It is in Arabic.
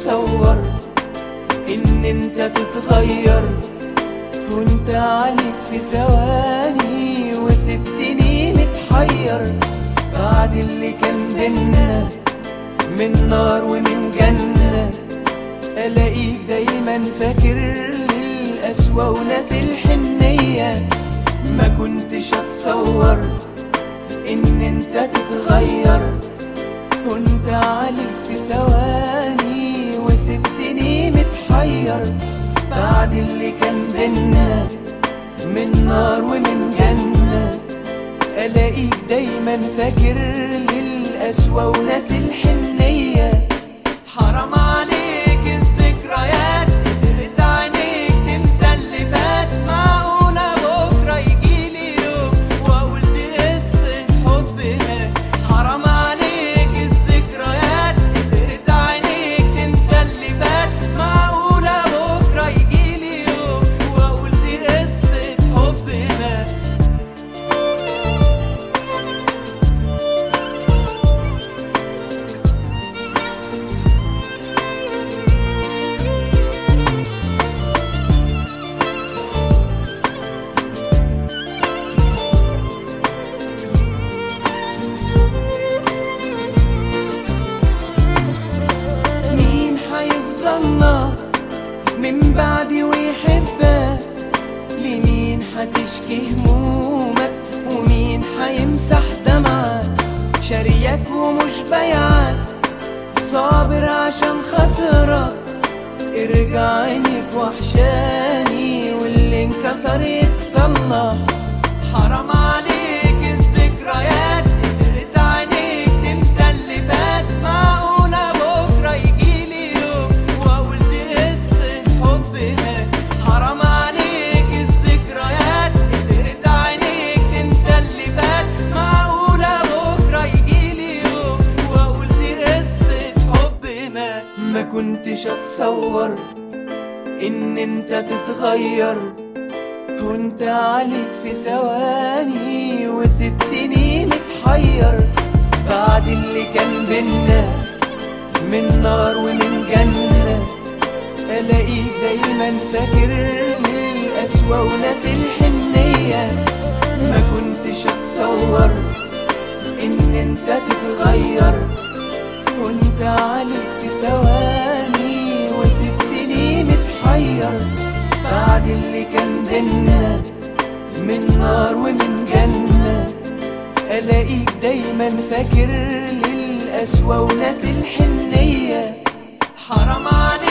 اتصور ان انت تتغير. كنت عليك في ثواني وسبتني متحير. بعد اللي كان بينا من نار ومن جنة، الاقيك دايما فاكر للقسوة وناسي الحنية. ما كنتش اتصور ان انت تتغير. كنت عليك في ثواني وسبتني متحير. بعد اللي كان بينا من نار ومن جنة، الاقيك دايما فاكر للقسوة وناسي الحنية. حرام عليك الذكريات، قدرت عينيك تنسى اللي فات. معقولة بكرة يجيلي يوم واقول دي قصة حبنا؟ حرام عليك الذكريات، قدرت عينيك تنسى اللي فات. معقولة بكرة يجيلي يوم واقول دي قصة حبنا؟ من بعدي ويحبك؟ لمين هتشكي همومك ومين هيمسح دمعك؟ شاريك ومش بايعك، صابر عشان خاطرك. ارجع عينيك وحشاني واللي انكسر يتصلح. حرام عليك الذكريات، قدرت عينيك تنسى اللي فات. معقولة بكرة يجيلي يوم واقول دي قصة حبنا؟ حرام عليك الذكريات، قدرت عينيك تنسى اللي فات. معقولة بكرة يجيلي يوم واقول دي قصة حبنا؟ ما كنتش اتصور ان انت تتغير. كنت عليك في ثواني وسبتني متحير. بعد اللي كان بينا من نار ومن جنة، الاقيك دايما فاكر للقسوة وناسي الحنية. ما كنتش اتصور ان انت تتغير. كنت عليك في ثواني وسبتني متحير. بعد اللي كان بينا من نار ومن جنة، الاقيك دايما فاكر للقسوة وناسي الحنية. حرام عليك